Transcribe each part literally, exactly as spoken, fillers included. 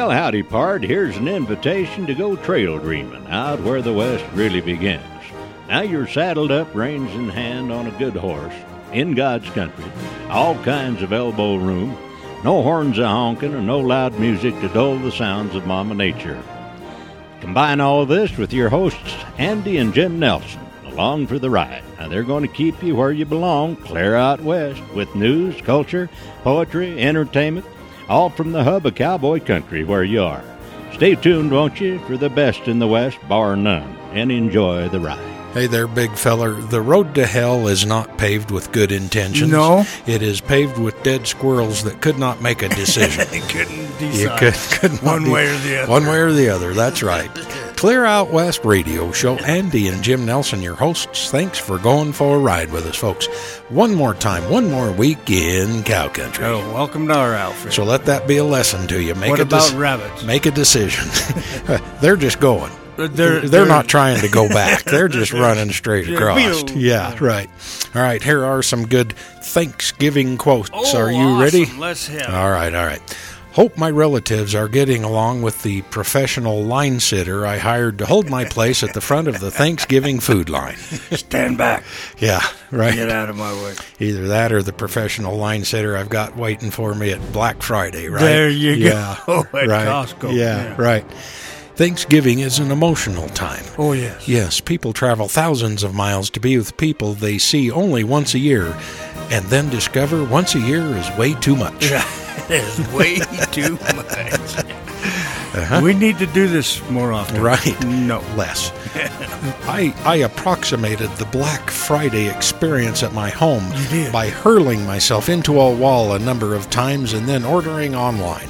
Well, howdy, pard. Here's an invitation to go trail dreaming out where the West really begins. Now you're saddled up, reins in hand, on a good horse, in God's country, all kinds of elbow room, no horns a honking and no loud music to dull the sounds of Mama Nature. Combine all this with your hosts, Andy and Jim Nelson, along for the ride. Now they're going to keep you where you belong, clear out west, with news, culture, poetry, entertainment, all from the hub of cowboy country where you are. Stay tuned, won't you, for the best in the West, bar none, and enjoy the ride. Hey there, big feller. The road to hell is not paved with good intentions. No. It is paved with dead squirrels that could not make a decision. They couldn't decide. You could, could not one de- way or the other. One way or the other, that's right. Clear Out West Radio Show. Andy and Jim Nelson, your hosts. Thanks for going for a ride with us, folks. One more time, one more week in cow country. Oh, welcome to our outfit. So let that be a lesson to you. Make what a about de- rabbits? Make a decision. They're just going. They're, They're, they're not trying to go back. They're just running straight across. Yeah. Yeah, right. All right, here are some good Thanksgiving quotes. Oh, Are you awesome. ready? Let's have it. All right, all right. Hope my relatives are getting along with the professional line sitter I hired to hold my place at the front of the Thanksgiving food line. Stand back. Yeah, right. Get out of my way. Either that or the professional line sitter I've got waiting for me at Black Friday, right? There you yeah, go. At right. Costco. Yeah, Yeah. right. Thanksgiving is an emotional time. Oh, yes. Yes, people travel thousands of miles to be with people they see only once a year, and then discover once a year is way too much. It is way too much. Uh-huh. We need to do this more often. Right. No. Less. I I approximated the Black Friday experience at my home You did. by hurling myself into a wall a number of times and then ordering online.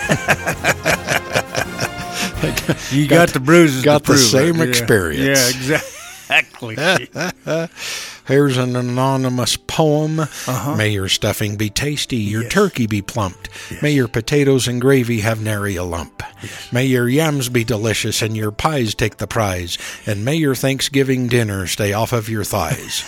You got, got the bruises Got to the prove same it. experience. Yeah, exactly. Here's an anonymous poem. Uh-huh. May your stuffing be tasty, your Yes. turkey be plumped. Yes. May your potatoes and gravy have nary a lump. Yes. May your yams be delicious and your pies take the prize. And may your Thanksgiving dinner stay off of your thighs.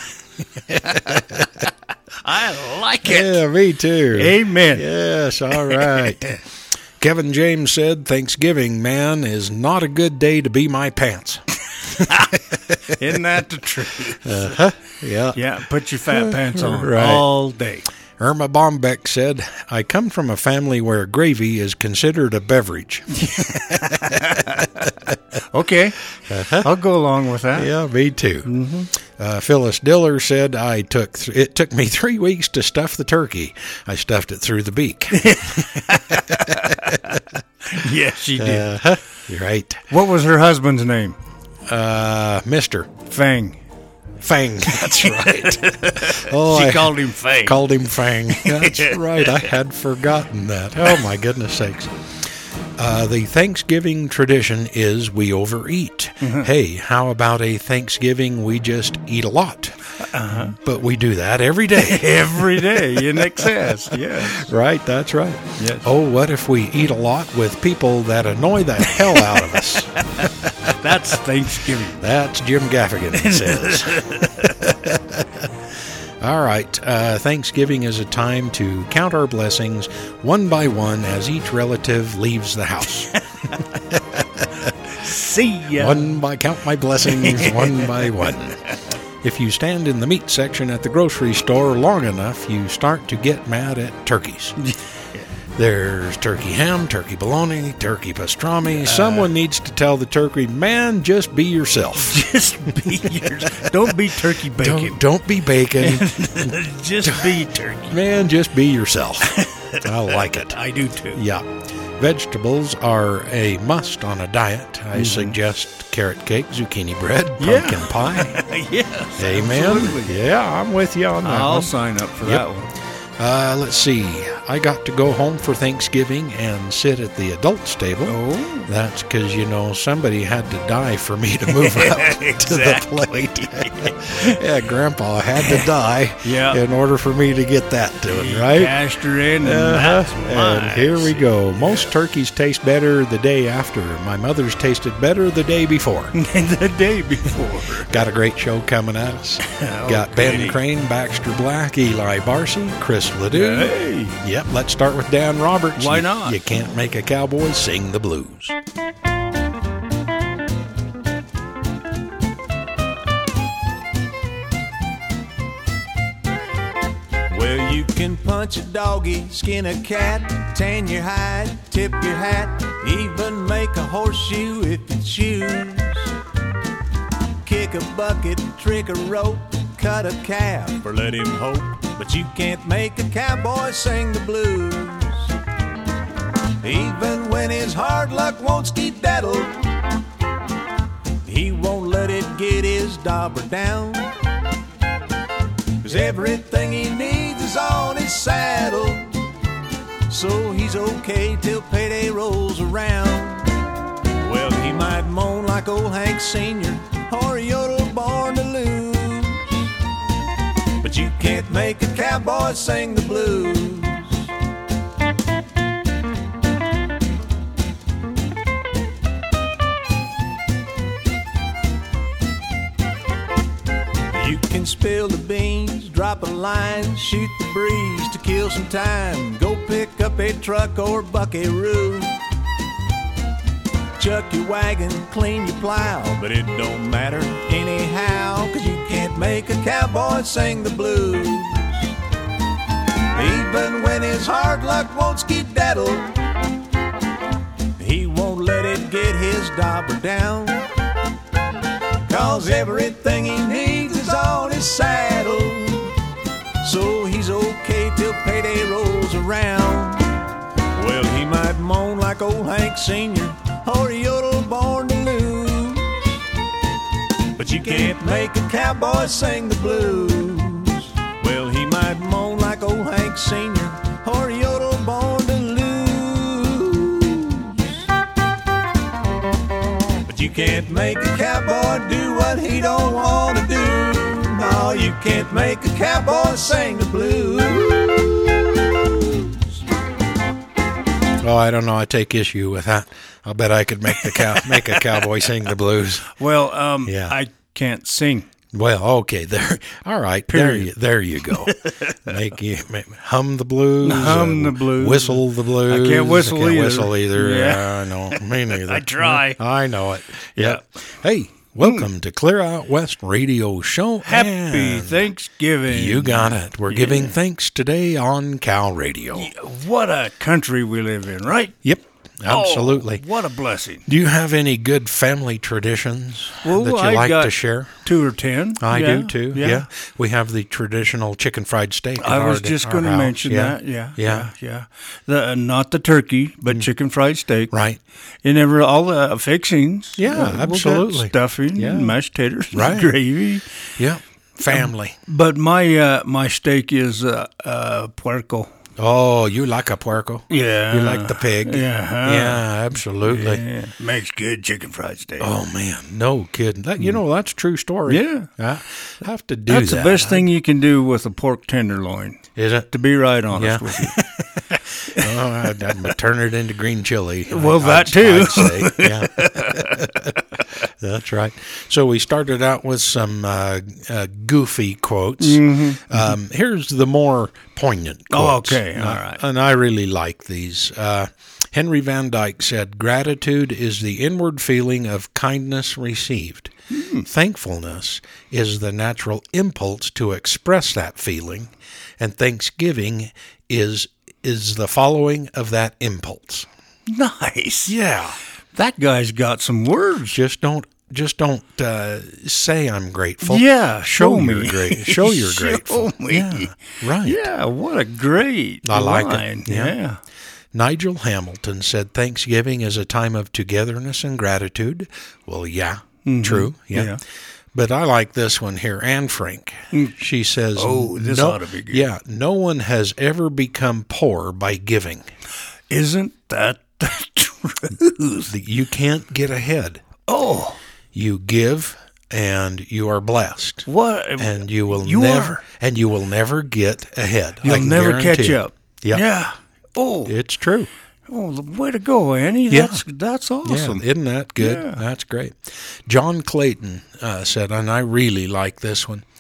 I like it. Yeah, me too. Amen. Yes, all right. Kevin James said, Thanksgiving, man, is not a good day to be my pants. Isn't that the truth? Uh-huh. Yeah. Yeah, put your fat pants on Right. all day. Irma Bombeck said, I come from a family where gravy is considered a beverage. Okay. Uh-huh. I'll go along with that. Yeah, me too. Mm-hmm. Uh, Phyllis Diller said, I took th- it took me three weeks to stuff the turkey. I stuffed it through the beak. Yes, she did. Uh-huh. You're right. What was her husband's name? Uh, Mister Fang. Fang. That's right. Oh, She I called him Fang. called him Fang. That's right. I had forgotten that. Oh, my goodness sakes. Uh, the Thanksgiving tradition is we overeat. Mm-hmm. Hey, how about a Thanksgiving we just eat a lot? Uh-huh. But we do that every day. Every day in excess, yes. Right, that's right. Yes. Oh, what if we eat a lot with people that annoy the hell out of us? That's Thanksgiving. That's Jim Gaffigan says. All right, uh, Thanksgiving is a time to count our blessings one by one as each relative leaves the house. See ya. One by count my blessings one by one. If you stand in the meat section at the grocery store long enough, you start to get mad at turkeys. There's turkey ham, turkey bologna, turkey pastrami. Uh, Someone needs to tell the turkey, man, just be yourself. Just be yours. Don't be turkey bacon. Don't, don't be bacon. Just be turkey. Man, just be yourself. I like it. I do too. Yeah. Vegetables are a must on a diet. I mm-hmm. suggest carrot cake, zucchini bread, pumpkin yeah. pie. Yes. Amen. Absolutely. Yeah, I'm with you on that I'll one. sign up for Yep. that one. Uh, let's see. I got to go home for Thanksgiving and sit at the adults table. Oh. That's because, you know, somebody had to die for me to move up exactly. to the plate. Yeah, Grandpa had to die yeah. in order for me to get that to He him, right? Cashed her in, and Uh-huh. that's And mine. here we go. Most turkeys taste better the day after. My mother's tasted better the day before. The day before. Got a great show coming at us. Oh, Got Ben goody. Crane, Baxter Black, Eli Barcy, Chris Ledoux. Hey. Yep. Yep, let's start with Dan Roberts. Why You- not? You can't make a cowboy sing the blues. Well, you can punch a doggy, skin a cat, tan your hide, tip your hat, even make a horseshoe if you choose. Kick a bucket, trick a rope, cut a calf, or let him hope. But you can't make a cowboy sing the blues. Even when his hard luck won't skedaddle, he won't let it get his dauber down. 'Cause everything he needs is on his saddle, so he's okay till payday rolls around. Well, he might moan like old Hank Senior or yodel born to lose, but you can't make a cowboy sing the blues. You can spill the beans, drop a line, shoot the breeze to kill some time. Go pick up a truck or buckaroo. Chuck your wagon, clean your plow, but it don't matter anyhow, 'cause you can't make a cowboy sing the blues. Even when his hard luck won't skedaddle, he won't let it get his dauber down. 'Cause everything he needs is on his saddle, so he's okay till payday rolls around. Well, he might moan like old Hank Senior or yodel born to lose, but you can't make a cowboy sing the blues. Well, he might moan like old Hank Senior or yodel born to lose, but you can't make a cowboy do what he don't want to do. No, you can't make a cowboy sing the blues. Oh, I don't know. I take issue with that. I'll bet I could make the cow make a cowboy sing the blues. Well, um, Yeah. I can't sing. Well, okay, there. All right, there you, there you go. Make you make, hum the blues, Hum the blues. whistle the blues. I can't whistle I can't either. whistle either. Yeah. I know, me neither. I try. I know it. Yeah. Hey, welcome to Clear Out West Radio Show. Happy and Thanksgiving. You got it. We're giving thanks today on Cal Radio. What a country we live in, right? Yep, absolutely. Oh, what a blessing. Do you have any good family traditions Well, that you I like got to share? Two or ten. I Yeah, do too. Yeah. we have the traditional chicken fried steak. at I was our- just our going to house. mention Yeah. that. Yeah, Yeah. yeah, yeah. The, uh, not the turkey, but chicken fried steak. Right. And every all the fixings. Yeah, Uh, we got absolutely. stuffing, Yeah. and mashed taters, and Right. gravy. Yeah. Family. But my uh, my steak is uh, uh, puerco. Oh, you like a puerco? Yeah. You like the pig? Yeah. Yeah, absolutely. Yeah. Makes good chicken fried steak. Oh man, no kidding. That you know that's true story. Yeah. I have to do That's that. the best thing you can do with a pork tenderloin. Is it? To be right honest Yeah. with you. Oh, I'd, I'd turn it into green chili. Well, I'd- that too. I'd say. Yeah. That's right. So we started out with some uh, uh, goofy quotes. Mm-hmm. Um, here's the more poignant Oh, quotes. okay. All Uh, right. And I really like these. Uh, Henry Van Dyke said, "Gratitude is the inward feeling of kindness received. Hmm. Thankfulness is the natural impulse to express that feeling, and thanksgiving is is the following of that impulse." Nice. Yeah. That guy's got some words. Just don't just don't uh, say I'm grateful. Yeah, show, Show me. you're great. Show you're Show grateful. me. Yeah, right. Yeah, what a great I like it. line. Yeah. Yeah. Nigel Hamilton said Thanksgiving is a time of togetherness and gratitude. Well, yeah, true. Yeah. Yeah. But I like this one here. Anne Frank. She says, Oh, this no, ought to be good. Yeah, no one has ever become poor by giving. Isn't that the truth? You can't get ahead. Oh, You give and you are blessed. what? And you will You never are. and you will never get ahead. I You'll can never guarantee catch it. up. Yep. Yeah. Oh, It's true. oh, way to go, Annie. Yeah. That's that's awesome. Yeah, isn't that good? Yeah. That's great. John Clayton uh, said, and I really like this one,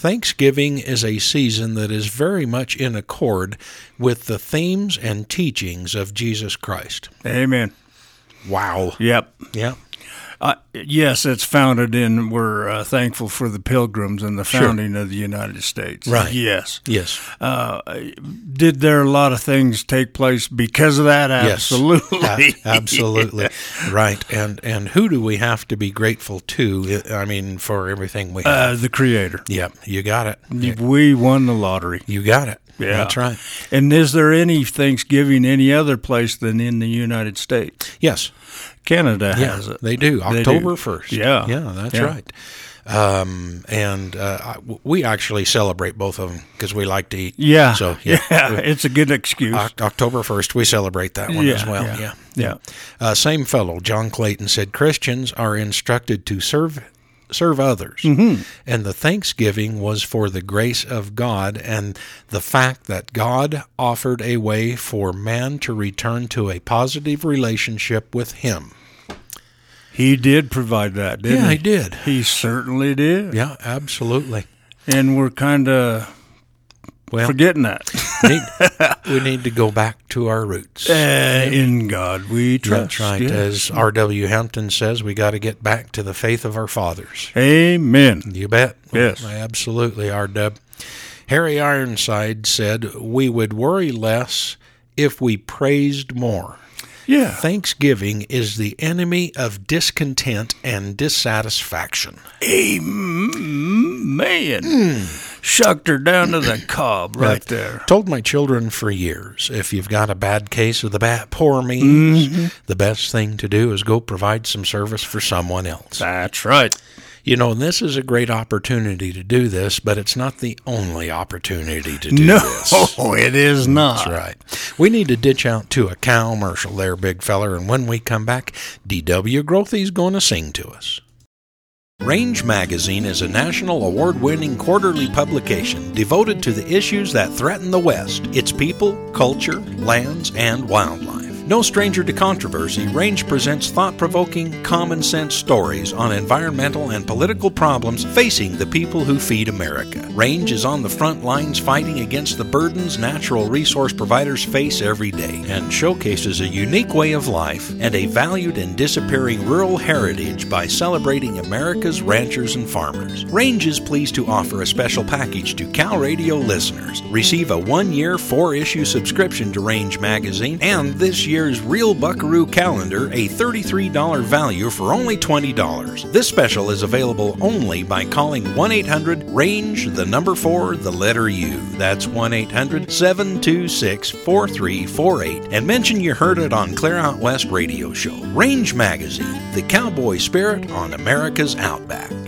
Thanksgiving is a season that is very much in accord with the themes and teachings of Jesus Christ. Amen. Wow. Yep. Yeah. Uh, yes, it's founded in, we're uh, thankful for the Pilgrims and the founding sure. of the United States. Right. Yes. Yes. Uh, did there a lot of things take place because of that? Absolutely. Yes. A- absolutely. Right. And and who do we have to be grateful to, I mean, for everything we have? Uh, the Creator. Yep. You got it. We won the lottery. You got it. Yeah. That's right. And is there any Thanksgiving any other place than in the United States? Yes. Canada yeah, has it. They do. October first. Yeah. Yeah, that's yeah. right. Um, and uh, we actually celebrate both of them because we like to eat. Yeah. So, yeah. yeah it's a good excuse. O- October first, we celebrate that one yeah, as well. Yeah. Yeah. yeah. Uh, same fellow, John Clayton, said Christians are instructed to serve serve others. Mm-hmm. And the Thanksgiving was for the grace of God and the fact that God offered a way for man to return to a positive relationship with Him. He did provide that, didn't yeah, he? he did. He certainly did. Yeah, absolutely. And we're kind of well, forgetting that. need, we need to go back to our roots. Uh, in God we trust. That's right. Yes. As R W Hampton says, we got to get back to the faith of our fathers. Amen. You bet. Yes. Absolutely, R W. Harry Ironside said, we would worry less if we praised more. Yeah. Thanksgiving is the enemy of discontent and dissatisfaction. Amen. Mm. Shucked her down to the cob right, right there. Told my children for years, if you've got a bad case of the bad poor me's, mm-hmm. the best thing to do is go provide some service for someone else. That's right. You know, this is a great opportunity to do this, but it's not the only opportunity to do no, this. No, it is not. That's right. We need to ditch out to a commercial there, big feller, and when we come back, D W Grothy's going to sing to us. Range Magazine is a national award-winning quarterly publication devoted to the issues that threaten the West, its people, culture, lands, and wildlife. No stranger to controversy, Range presents thought-provoking, common-sense stories on environmental and political problems facing the people who feed America. Range is on the front lines fighting against the burdens natural resource providers face every day and showcases a unique way of life and a valued and disappearing rural heritage by celebrating America's ranchers and farmers. Range is pleased to offer a special package to Cal Radio listeners. Receive a one-year, four-issue subscription to Range Magazine and this year's Real Buckaroo Calendar, a thirty-three dollars value for only twenty dollars. This special is available only by calling one eight hundred range, the number four, the letter U. That's one eight hundred seven two six four three four eight and mention you heard it on Clear Out West Radio Show. Range Magazine, the cowboy spirit on America's Outback.